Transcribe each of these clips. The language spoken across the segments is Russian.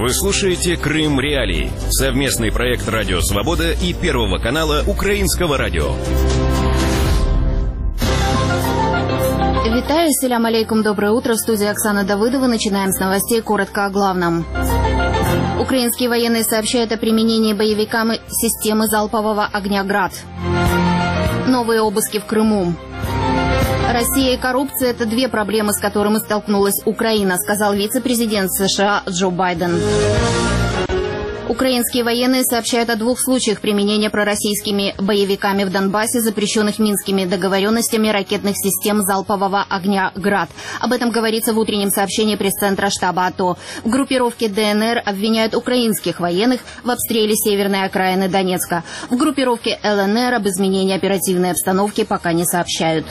Вы слушаете «Крым Реалии» — совместный проект «Радио Свобода» и Первого канала Украинского радио. Витаю, селям алейкум, доброе утро. В студии Оксана Давыдова. Начинаем с новостей, коротко о главном. Украинские военные сообщают о применении боевиками системы залпового огня «Град». Новые обыски в Крыму. Россия и коррупция – это две проблемы, с которыми столкнулась Украина, сказал вице-президент США Джо Байден. Украинские военные сообщают о 2 случаях применения пророссийскими боевиками в Донбассе, запрещенных Минскими договоренностями ракетных систем залпового огня «Град». Об этом говорится в утреннем сообщении пресс-центра штаба АТО. В группировке ДНР обвиняют украинских военных в обстреле северной окраины Донецка. В группировке ЛНР об изменении оперативной обстановки пока не сообщают.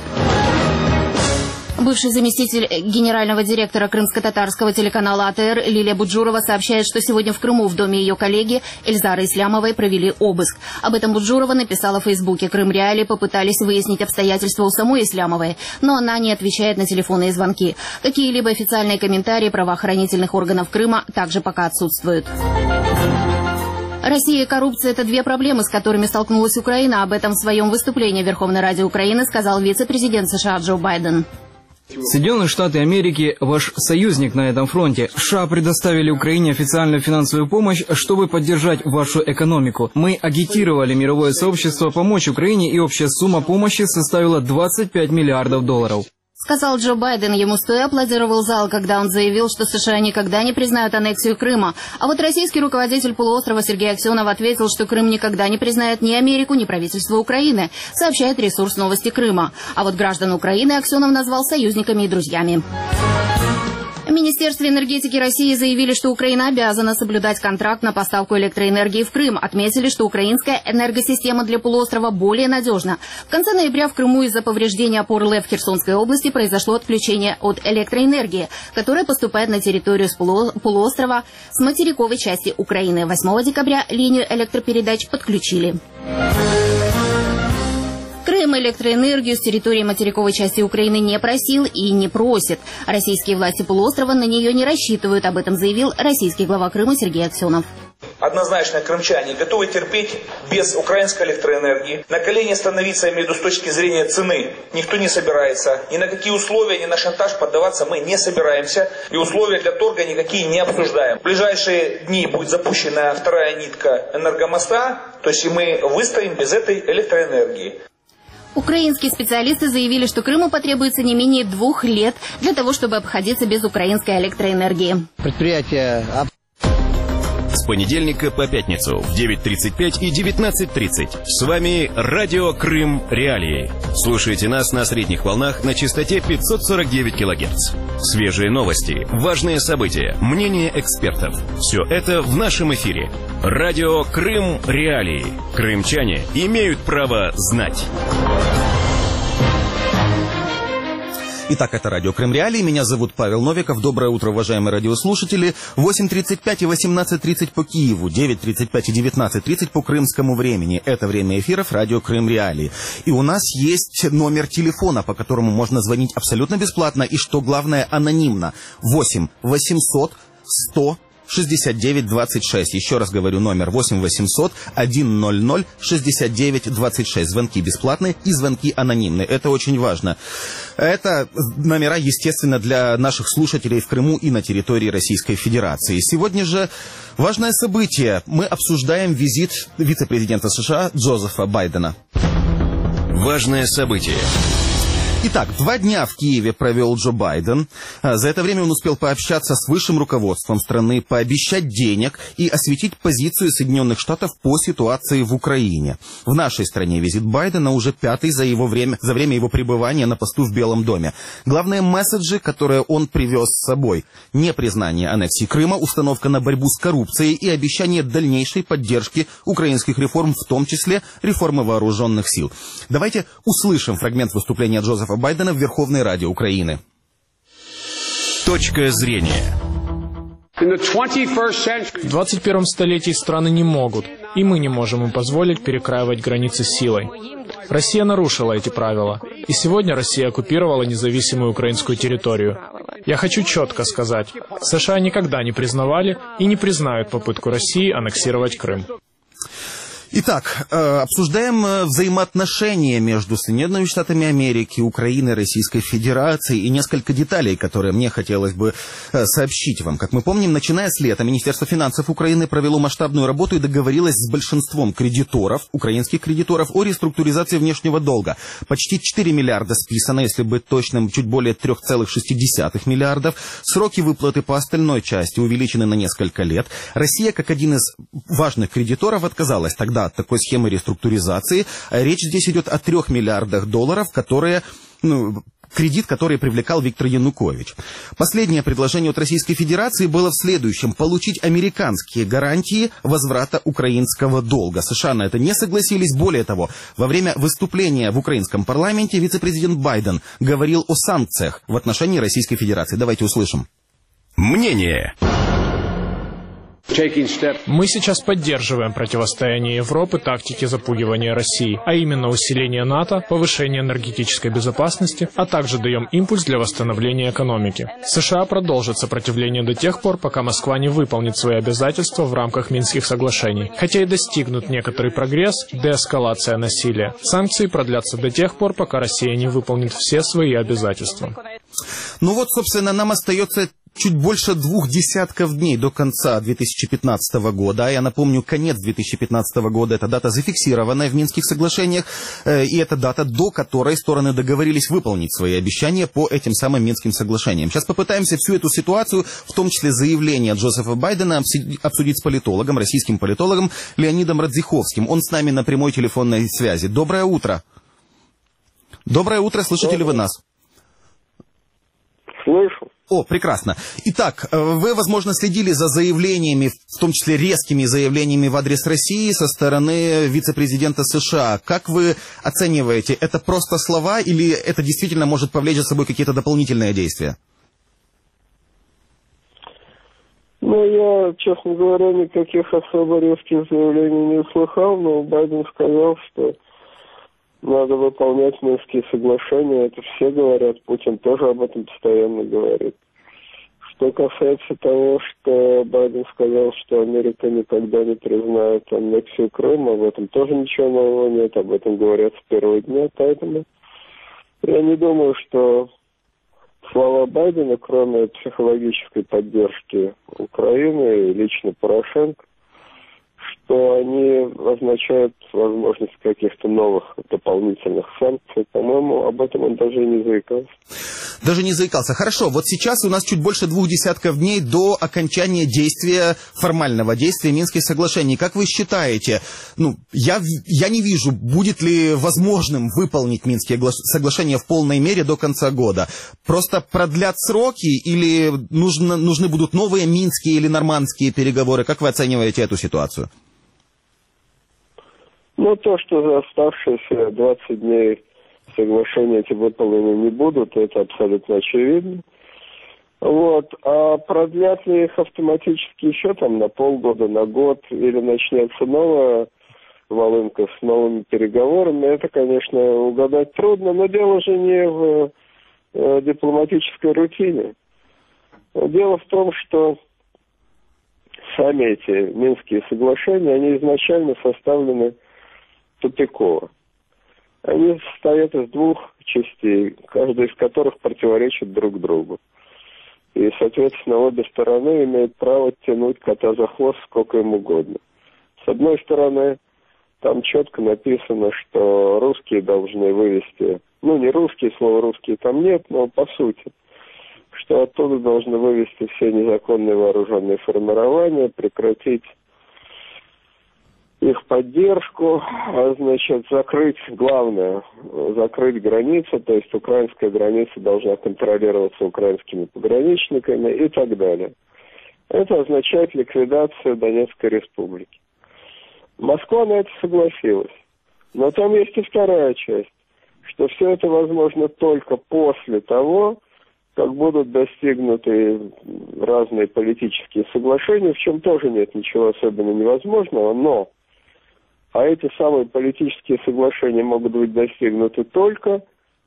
Бывший заместитель генерального директора крымско-татарского телеканала АТР Лилия Буджурова сообщает, что сегодня в Крыму в доме ее коллеги Эльзары Ислямовой провели обыск. Об этом Буджурова написала в Фейсбуке. «Крым Реалии» попытались выяснить обстоятельства у самой Ислямовой, но она не отвечает на телефонные звонки. Какие-либо официальные комментарии правоохранительных органов Крыма также пока отсутствуют. Россия и коррупция – это две проблемы, с которыми столкнулась Украина. Об этом в своем выступлении в Верховной Раде Украины сказал вице-президент США Джо Байден. Соединенные Штаты Америки – ваш союзник на этом фронте. США предоставили Украине официальную финансовую помощь, чтобы поддержать вашу экономику. Мы агитировали мировое сообщество помочь Украине, и общая сумма помощи составила $25 миллиардов. Сказал Джо Байден. Ему стоя аплодировал зал, когда он заявил, что США никогда не признают аннексию Крыма. А вот российский руководитель полуострова Сергей Аксенов ответил, что Крым никогда не признает ни Америку, ни правительство Украины, сообщает ресурс «Новости Крыма». А вот граждан Украины Аксенов назвал союзниками и друзьями. В Министерстве энергетики России заявили, что Украина обязана соблюдать контракт на поставку электроэнергии в Крым. Отметили, что украинская энергосистема для полуострова более надежна. В конце ноября в Крыму из-за повреждения опор ЛЭП в Херсонской области произошло отключение от электроэнергии, которая поступает на территорию полуострова с материковой части Украины. 8 декабря линию электропередач подключили. Крым электроэнергию с территории материковой части Украины не просил и не просит. Российские власти полуострова на нее не рассчитывают. Об этом заявил российский глава Крыма Сергей Аксенов. Однозначно крымчане готовы терпеть без украинской электроэнергии. На колени становиться, я имею в виду, с точки зрения цены, никто не собирается. Ни на какие условия, ни на шантаж поддаваться мы не собираемся. И условия для торга никакие не обсуждаем. В ближайшие дни будет запущена вторая нитка энергомоста, то есть и мы выстоим без этой электроэнергии. Украинские специалисты заявили, что Крыму потребуется не менее 2 лет для того, чтобы обходиться без украинской электроэнергии. Предприятие... С понедельника по пятницу в 9:35 и 19:30. С вами радио «Крым Реалии». Слушайте нас на средних волнах на частоте 549 кГц. Свежие новости, важные события, мнения экспертов. Все это в нашем эфире. Радио «Крым Реалии». Крымчане имеют право знать. Итак, это радио «Крым Реалии». Меня зовут Павел Новиков. Доброе утро, уважаемые радиослушатели. 8:35 и 18:30 по Киеву, 9:35 и 19:30 по крымскому времени. Это время эфиров радио «Крым Реалии». И у нас есть номер телефона, по которому можно звонить абсолютно бесплатно и, что главное, анонимно. 8 800 100 69 26. Еще раз говорю, номер 8 800 100 69 26. Звонки бесплатные и звонки анонимные. Это очень важно. Это номера, естественно, для наших слушателей в Крыму и на территории Российской Федерации. Сегодня же важное событие. Мы обсуждаем визит вице-президента США Джозефа Байдена. Важное событие. Итак, 2 дня в Киеве провел Джо Байден. За это время он успел пообщаться с высшим руководством страны, пообещать денег и осветить позицию Соединенных Штатов по ситуации в Украине. В нашей стране визит Байдена уже 5-й за время его пребывания на посту в Белом доме. Главные месседжи, которые он привез с собой: непризнание аннексии Крыма, установка на борьбу с коррупцией и обещание дальнейшей поддержки украинских реформ, в том числе реформы вооруженных сил. Давайте услышим фрагмент выступления Джозефа Байдена в Верховной Раде Украины. Точка зрения. В 21 столетии страны не могут, и мы не можем им позволить перекраивать границы силой. Россия нарушила эти правила, и сегодня Россия оккупировала независимую украинскую территорию. Я хочу четко сказать, США никогда не признавали и не признают попытку России аннексировать Крым. Итак, обсуждаем взаимоотношения между Соединенными Штатами Америки, Украиной, Российской Федерацией и несколько деталей, которые мне хотелось бы сообщить вам. Как мы помним, начиная с лета Министерство финансов Украины провело масштабную работу и договорилось с большинством кредиторов, украинских кредиторов, о реструктуризации внешнего долга. Почти 4 миллиарда списано, если быть точным, чуть более 3,6 миллиардов. Сроки выплаты по остальной части увеличены на несколько лет. Россия, как один из важных кредиторов, отказалась тогда от такой схемы реструктуризации. Речь здесь идет о 3 миллиардах долларов, кредит, который привлекал Виктор Янукович. Последнее предложение от Российской Федерации было в следующем: получить американские гарантии возврата украинского долга. США на это не согласились. Более того, во время выступления в украинском парламенте вице-президент Байден говорил о санкциях в отношении Российской Федерации. Давайте услышим. Мнение. Мы сейчас поддерживаем противостояние Европы тактике запугивания России, а именно усиление НАТО, повышение энергетической безопасности, а также даем импульс для восстановления экономики. США продолжат сопротивление до тех пор, пока Москва не выполнит свои обязательства в рамках Минских соглашений. Хотя и достигнут некоторый прогресс, деэскалация насилия. Санкции продлятся до тех пор, пока Россия не выполнит все свои обязательства. Ну вот, собственно, нам остается чуть больше 2 десятков дней до конца 2015 года. Я напомню, конец 2015 года – это дата, зафиксированная в Минских соглашениях, и это дата, до которой стороны договорились выполнить свои обещания по этим самым Минским соглашениям. Сейчас попытаемся всю эту ситуацию, в том числе заявление Джозефа Байдена, обсудить с политологом, российским политологом Леонидом Радзиховским. Он с нами на прямой телефонной связи. Доброе утро. Доброе утро, слышите ли вы нас? Слышу. О, прекрасно. Итак, вы, возможно, следили за заявлениями, в том числе резкими заявлениями в адрес России со стороны вице-президента США. Как вы оцениваете, это просто слова или это действительно может повлечь за собой какие-то дополнительные действия? Я, честно говоря, никаких особо резких заявлений не услыхал, но Байден сказал, что надо выполнять Минские соглашения, это все говорят, Путин тоже об этом постоянно говорит. Что касается того, что Байден сказал, что Америка никогда не признает аннексию Крыма, в этом тоже ничего нового нет, об этом говорят с первого дня, поэтому я не думаю, что слова Байдена, кроме психологической поддержки Украины и лично Порошенко, что они означают возможность каких-то новых дополнительных санкций. По-моему, об этом он даже не заикался. Даже не заикался. Хорошо, вот сейчас у нас чуть больше 2 десятков дней до окончания действия, формального действия Минских соглашений. Как вы считаете, я не вижу, будет ли возможным выполнить Минские соглашения в полной мере до конца года? Просто продлят сроки или нужны будут новые минские или нормандские переговоры? Как вы оцениваете эту ситуацию? То, что за оставшиеся 20 дней соглашения эти выполнены не будут, это абсолютно очевидно. А продлят ли их автоматически еще на полгода, на год, или начнется новая волынка с новыми переговорами, это, конечно, угадать трудно, но дело же не в дипломатической рутине. Дело в том, что сами эти Минские соглашения, они изначально составлены тупиково. Они состоят из 2 частей, каждая из которых противоречит друг другу. И, соответственно, обе стороны имеют право тянуть кота за хвост сколько им угодно. С одной стороны, там четко написано, что русские должны вывести, не русские, слова русские там нет, но по сути, что оттуда должны вывести все незаконные вооруженные формирования, прекратить их поддержку, закрыть границу, то есть украинская граница должна контролироваться украинскими пограничниками и так далее. Это означает ликвидацию Донецкой республики. Москва на это согласилась. Но там есть и вторая часть, что все это возможно только после того, как будут достигнуты разные политические соглашения, в чем тоже нет ничего особенно невозможного, а эти самые политические соглашения могут быть достигнуты только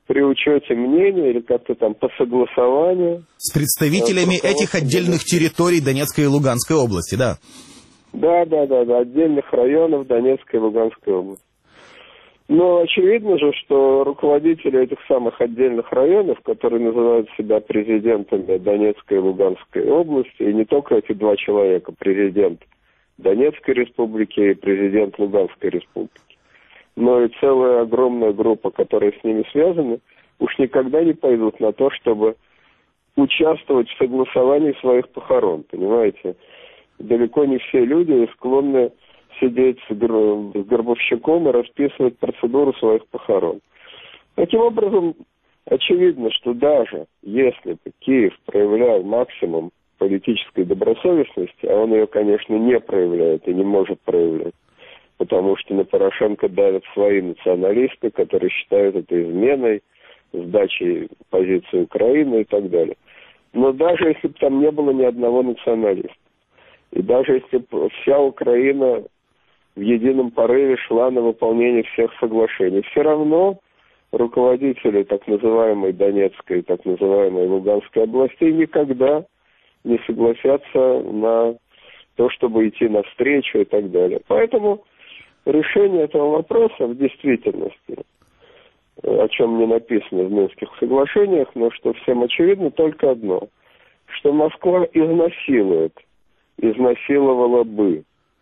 при учете мнения или как-то там по согласованию. С представителями этих отдельных территорий Донецкой и Луганской области, да? Да, отдельных районов Донецкой и Луганской области. Но очевидно же, что руководители этих самых отдельных районов, которые называют себя президентами Донецкой и Луганской области, и не только эти два человека, президент Донецкой республики и президент Луганской республики, но и целая огромная группа, которая с ними связана, уж никогда не пойдут на то, чтобы участвовать в согласовании своих похорон, понимаете? Далеко не все люди склонны сидеть с гробовщиком и расписывать процедуру своих похорон. Таким образом, очевидно, что даже если бы Киев проявлял максимум политической добросовестности, а он ее, конечно, не проявляет и не может проявлять, потому что на Порошенко давят свои националисты, которые считают это изменой, сдачей позиции Украины и так далее. Но даже если бы там не было ни одного националиста, и даже если бы вся Украина в едином порыве шла на выполнение всех соглашений, все равно руководители так называемой Донецкой и так называемой Луганской областей никогда не согласятся на то, чтобы идти навстречу и так далее. Поэтому решение этого вопроса в действительности, о чем не написано в Минских соглашениях, но что всем очевидно, только одно, что Москва изнасиловала бы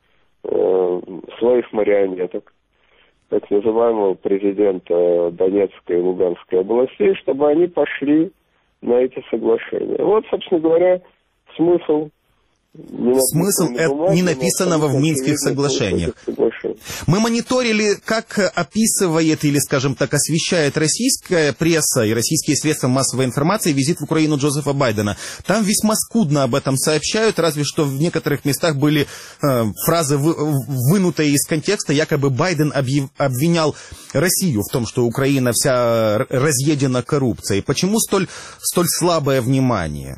своих марионеток, так называемого президента Донецкой и Луганской областей, чтобы они пошли на эти соглашения. Вот, собственно говоря, смысл не написанного в Минских соглашениях. Мы мониторили, как описывает или, скажем так, освещает российская пресса и российские средства массовой информации визит в Украину Джозефа Байдена. Там весьма скудно об этом сообщают, разве что в некоторых местах были фразы, вынутые из контекста, якобы Байден обвинял Россию в том, что Украина вся разъедена коррупцией. Почему столь слабое внимание?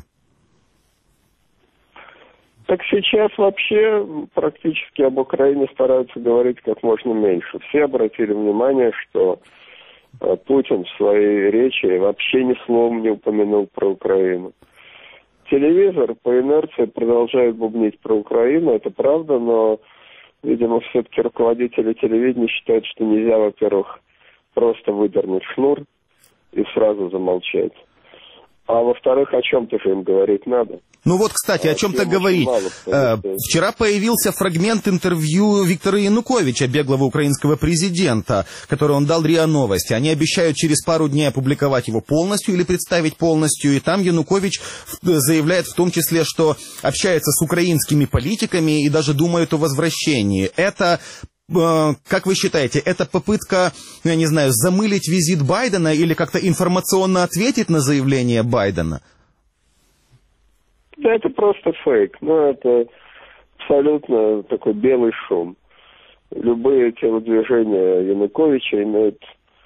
Так сейчас вообще практически об Украине стараются говорить как можно меньше. Все обратили внимание, что Путин в своей речи вообще ни словом не упомянул про Украину. Телевизор по инерции продолжает бубнить про Украину, это правда, но, видимо, все-таки руководители телевидения считают, что нельзя, во-первых, просто выдернуть шнур и сразу замолчать. А во-вторых, о чем-то же им говорить надо. Ну вот, кстати, о чем-то говорить. Вчера появился фрагмент интервью Виктора Януковича, беглого украинского президента, который он дал РИА Новости. Они обещают через пару дней опубликовать его полностью или представить полностью. И там Янукович заявляет в том числе, что общается с украинскими политиками и даже думает о возвращении. Это... Как вы считаете, это попытка, я не знаю, замылить визит Байдена или как-то информационно ответить на заявление Байдена? Да, это просто фейк. Но это абсолютно такой белый шум. Любые телодвижения Януковича имеют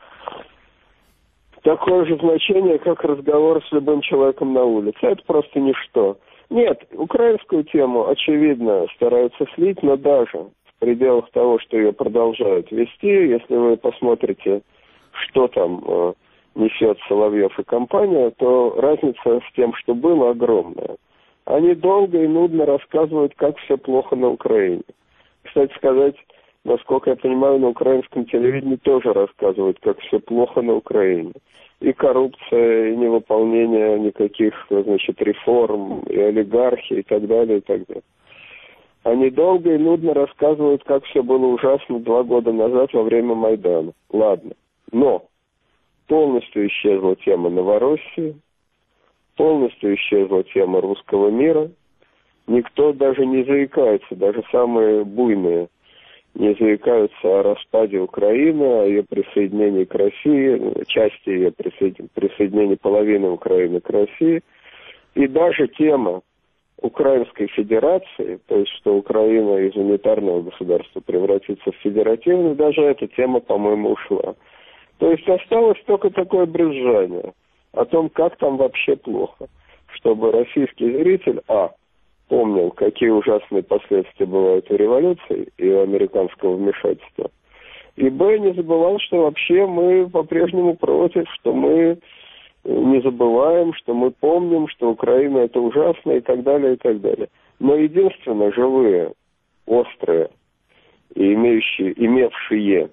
такое же значение, как разговор с любым человеком на улице. Это просто ничто. Нет, украинскую тему, очевидно, стараются слить, но даже в пределах того, что ее продолжают вести, если вы посмотрите, что там несет Соловьев и компания, то разница с тем, что было, огромная. Они долго и нудно рассказывают, как все плохо на Украине. Кстати сказать, насколько я понимаю, на украинском телевидении тоже рассказывают, как все плохо на Украине. И коррупция, и невыполнение никаких, значит, реформ, и олигархи, и так далее, и так далее. Они долго и нудно рассказывают, как все было ужасно 2 года назад во время Майдана. Ладно. Но полностью исчезла тема Новороссии, полностью исчезла тема русского мира. Никто даже не заикается, даже самые буйные не заикаются о распаде Украины, о ее присоединении к России, части ее присоединения половины Украины к России. И даже тема Украинской Федерации, то есть что Украина из унитарного государства превратится в федеративную, даже эта тема, по-моему, ушла. То есть осталось только такое брюзжание о том, как там вообще плохо, чтобы российский зритель, помнил, какие ужасные последствия бывают у революции и у американского вмешательства, И б, не забывал, что вообще мы по-прежнему против, что мы не забываем, что мы помним, что Украина это ужасно и так далее, и так далее. Но единственное, живые, острые и имевшие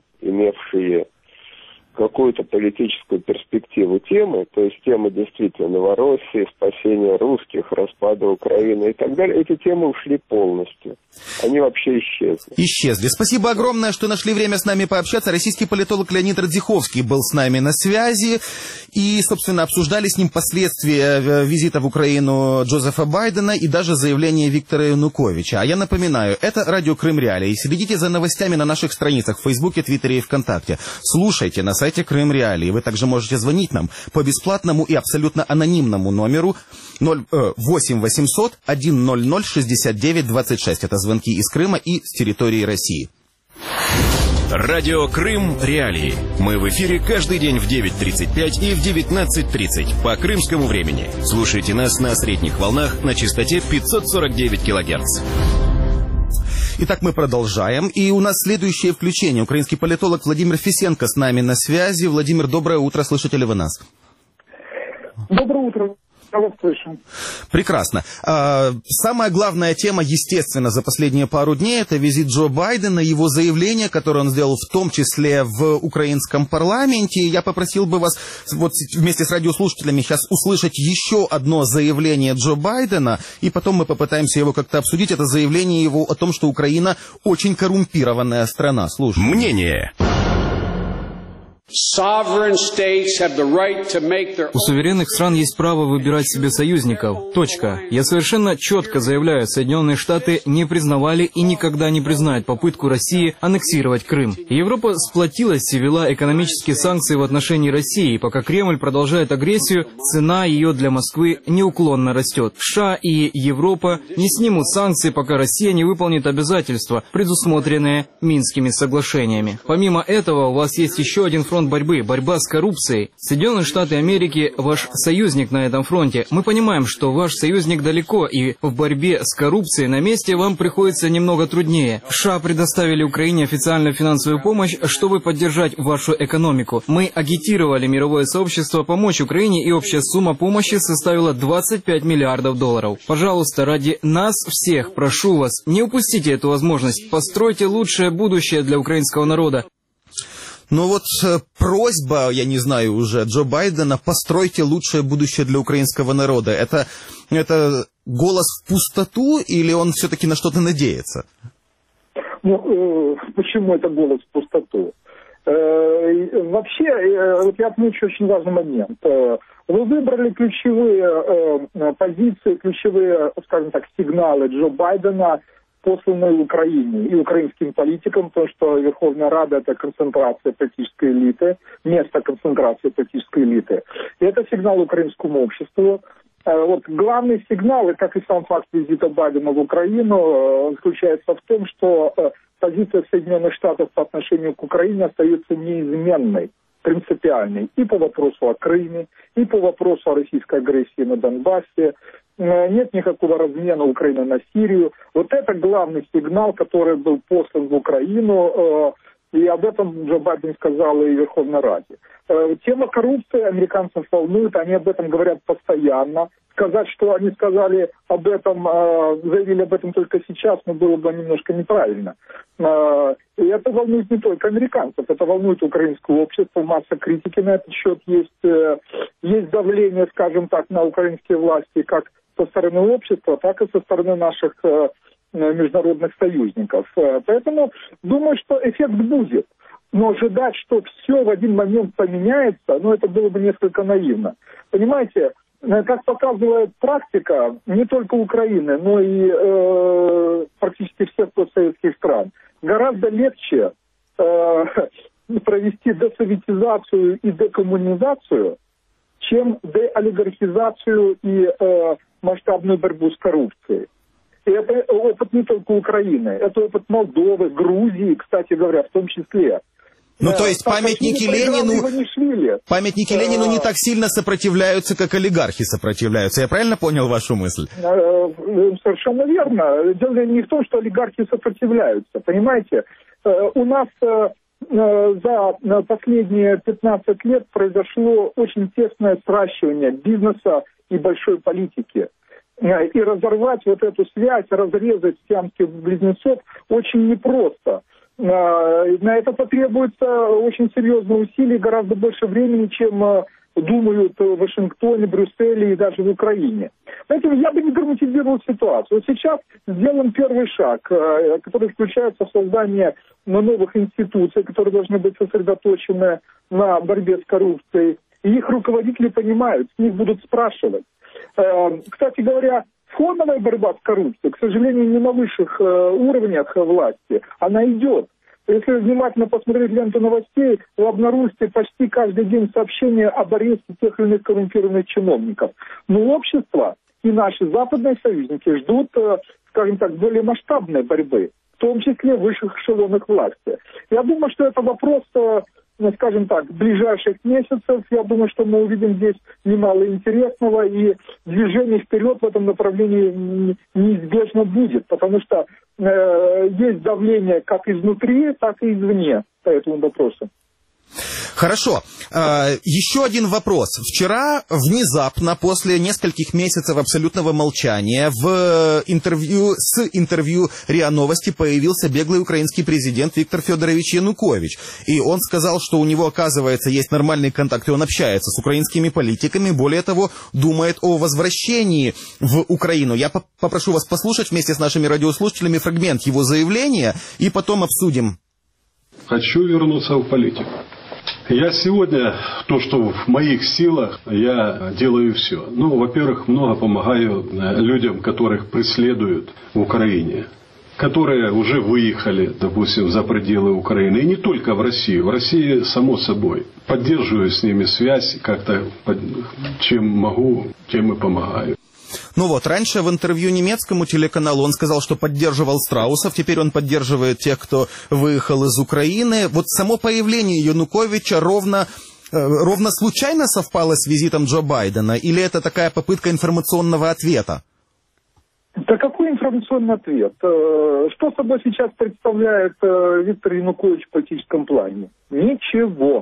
какую-то политическую перспективу темы, то есть темы действительно Новороссии, спасения русских, распада Украины и так далее, эти темы ушли полностью. Они вообще исчезли. Исчезли. Спасибо огромное, что нашли время с нами пообщаться. Российский политолог Леонид Радзиховский был с нами на связи. И, собственно, обсуждали с ним последствия визита в Украину Джозефа Байдена и даже заявление Виктора Януковича. А я напоминаю, это радио Крым Реалии. Следите за новостями на наших страницах в Фейсбуке, Твиттере и ВКонтакте. Слушайте на сайте Крым Реалии. Вы также можете звонить нам по бесплатному и абсолютно анонимному номеру 8 800 100 69 26. Это звонки из Крыма и с территории России. Радио Крым Реалии. Мы в эфире каждый день в 9:35 и в 19:30 по крымскому времени. Слушайте нас на средних волнах на частоте 549 килогерц. Итак, мы продолжаем. И у нас следующее включение. Украинский политолог Владимир Фисенко с нами на связи. Владимир, доброе утро. Слышите ли вы нас? Доброе утро. Я вас слышу. Прекрасно. Самая главная тема, естественно, за последние пару дней — это визит Джо Байдена, его заявление, которое он сделал в том числе в украинском парламенте. Я попросил бы вас вот вместе с радиослушателями сейчас услышать еще одно заявление Джо Байдена, и потом мы попытаемся его как-то обсудить. Это заявление его о том, что Украина очень коррумпированная страна. Слушай. Мнение. У суверенных стран есть право выбирать себе союзников. Точка. Я совершенно четко заявляю, Соединенные Штаты не признавали и никогда не признают попытку России аннексировать Крым. Европа сплотилась и ввела экономические санкции в отношении России, и пока Кремль продолжает агрессию, цена ее для Москвы неуклонно растет. США и Европа не снимут санкции, пока Россия не выполнит обязательства, предусмотренные Минскими соглашениями. Помимо этого, у вас есть еще один фронт борьбы – борьба с коррупцией. Соединенные Штаты Америки – ваш союзник на этом фронте. Мы понимаем, что ваш союзник далеко, и в борьбе с коррупцией на месте вам приходится немного труднее. США предоставили Украине официальную финансовую помощь, чтобы поддержать вашу экономику. Мы агитировали мировое сообщество помочь Украине, и общая сумма помощи составила $25 миллиардов. Пожалуйста, ради нас всех, прошу вас, не упустите эту возможность. Постройте лучшее будущее для украинского народа. Ну вот просьба, я не знаю уже, Джо Байдена: постройте лучшее будущее для украинского народа. Это голос в пустоту, или он все-таки на что-то надеется? Ну, почему это голос в пустоту? Вообще, вот я отмечу очень важный момент. Вы выбрали ключевые позиции, ключевые, скажем так, сигналы Джо Байдена, посланные Украине и украинским политикам, потому что Верховная Рада – это концентрация политической элиты, место концентрации политической элиты. И это сигнал украинскому обществу. Вот главный сигнал, как и сам факт визита Байдена в Украину, заключается в том, что позиция Соединенных Штатов по отношению к Украине остается неизменной, принципиальной и по вопросу о Крыме, и по вопросу о российской агрессии на Донбассе. Нет никакого размена Украины на Сирию. Вот это главный сигнал, который был послан в Украину, и об этом Джо Байден сказал и в Верховной Раде. Тема коррупции американцев волнует, они об этом говорят постоянно. Сказать, что они сказали об этом, заявили об этом только сейчас, но было бы немножко неправильно. И это волнует не только американцев, это волнует украинское общество, масса критики на этот счет есть. Есть давление, скажем так, на украинские власти как со стороны общества, так и со стороны наших международных союзников. Поэтому думаю, что эффект будет. Но ожидать, что все в один момент поменяется, это было бы несколько наивно. Понимаете, как показывает практика, не только Украины, но и практически всех постсоветских стран, гораздо легче провести десоветизацию и декоммунизацию, чем деолигархизацию и масштабную борьбу с коррупцией. И это опыт не только Украины, это опыт Молдовы, Грузии, кстати говоря, в том числе. Ну, то есть памятники Ленину не так сильно сопротивляются, как олигархи сопротивляются. Я правильно понял вашу мысль? Совершенно верно. Дело не в том, что олигархи сопротивляются. Понимаете, у нас за последние 15 лет произошло очень тесное сращивание бизнеса и большой политики. И разорвать вот эту связь, разрезать сиамских близнецов очень непросто. На это потребуется очень серьезные усилия, гораздо больше времени, чем думают в Вашингтоне, Брюсселе и даже в Украине. Поэтому я бы не драматизировал ситуацию. Вот сейчас сделан первый шаг, который включается в создание новых институций, которые должны быть сосредоточены на борьбе с коррупцией. И их руководители понимают, с них будут спрашивать. Кстати говоря, фоновая борьба с коррупцией, к сожалению, не на высших уровнях власти, она идет. Если внимательно посмотреть ленту новостей, вы обнаружите почти каждый день сообщения об аресте тех или иных коррумпированных чиновников. Но общество и наши западные союзники ждут, скажем так, более масштабной борьбы, в том числе в высших эшелонах власти. Я думаю, что это вопрос, скажем так, ближайших месяцев. Я думаю, что мы увидим здесь немало интересного, и движение вперед в этом направлении неизбежно будет, потому что есть давление как изнутри, так и извне по этому вопросу. Хорошо. Еще один вопрос. Вчера внезапно, после нескольких месяцев абсолютного молчания, с интервью РИА Новости появился беглый украинский президент Виктор Федорович Янукович. И он сказал, что у него, оказывается, есть нормальный контакт, и он общается с украинскими политиками, более того, думает о возвращении в Украину. Я попрошу вас послушать вместе с нашими радиослушателями фрагмент его заявления, и потом обсудим. Хочу вернуться в политику. Я сегодня, то, что в моих силах, я делаю все. Ну, во-первых, много помогаю людям, которых преследуют в Украине, которые уже выехали, допустим, за пределы Украины. И не только в Россию. В России, само собой. Поддерживаю с ними связь, как-то, чем могу, тем и помогаю. Ну вот, раньше в интервью немецкому телеканалу он сказал, что поддерживал страусов, теперь он поддерживает тех, кто выехал из Украины. Вот само появление Януковича ровно случайно совпало с визитом Джо Байдена, или это такая попытка информационного ответа? Да какой информационный ответ? Что собой сейчас представляет Виктор Янукович в политическом плане? Ничего.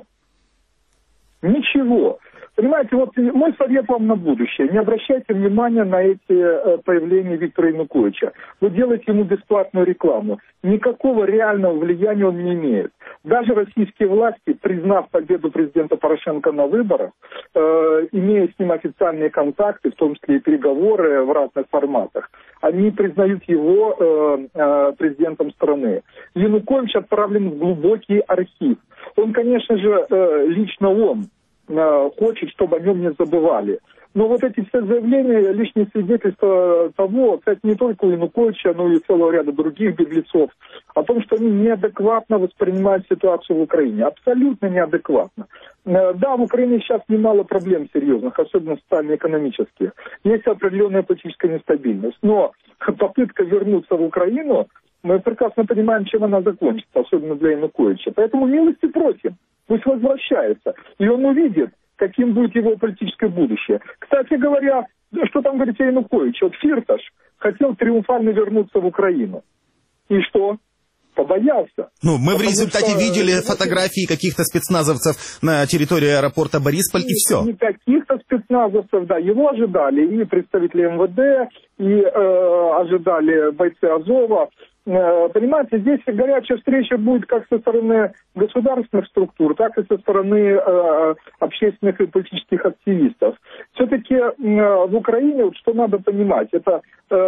Ничего. Понимаете, вот мой совет вам на будущее. Не обращайте внимания на эти появления Виктора Януковича. Вы делаете ему бесплатную рекламу. Никакого реального влияния он не имеет. Даже российские власти, признав победу президента Порошенко на выборах, имея с ним официальные контакты, в том числе и переговоры в разных форматах, они признают его президентом страны. Янукович отправлен в глубокий архив. Он, конечно же, лично он хочет, чтобы о нем не забывали. Но вот эти все заявления, лишние свидетельства того, кстати, не только у Януковича, но и целого ряда других беглецов, о том, что они неадекватно воспринимают ситуацию в Украине. Абсолютно неадекватно. Да, в Украине сейчас немало проблем серьезных, особенно социально-экономических. Есть определенная политическая нестабильность. Но попытка вернуться в Украину, мы прекрасно понимаем, чем она закончится, особенно для Януковича. Поэтому милости просим. Пусть возвращается. И он увидит, каким будет его политическое будущее. Кстати говоря, что там говорить о Януковиче? Вот Фирташ хотел триумфально вернуться в Украину. И что? Побоялся. Ну, мы в результате видели фотографии каких-то спецназовцев на территории аэропорта Борисполь, и все. Не каких-то спецназовцев, да. Его ожидали и представители МВД, и ожидали бойцы Азова. Понимаете, здесь горячая встреча будет как со стороны государственных структур, так и со стороны общественных и политических активистов. Все-таки в Украине, вот что надо понимать, это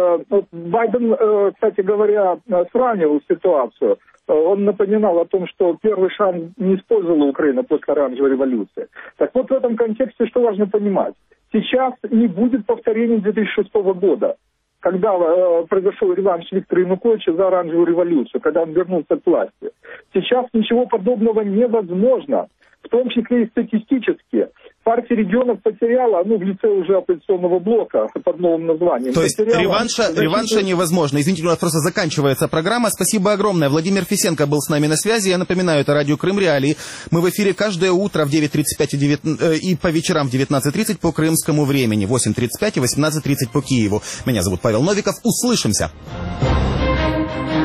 Байден, кстати говоря, сравнивал ситуацию. Он напоминал о том, что первый шанс не использовала Украина после оранжевой революции. Так вот, в этом контексте что важно понимать? Сейчас не будет повторения 2006 года, когда произошел реванш Виктора Януковича за оранжевую революцию, когда он вернулся к власти. Сейчас ничего подобного невозможно, в том числе и статистически. Партия регионов потеряла, в лице уже оппозиционного блока под новым названием. То есть реванша невозможно. Извините, у нас просто заканчивается программа. Спасибо огромное. Владимир Фисенко был с нами на связи. Я напоминаю, это радио Крым Реалии. Мы в эфире каждое утро в 9:35 и по вечерам в 19:30 по крымскому времени. 8:35 и 18:30 по Киеву. Меня зовут Павел Новиков. Услышимся.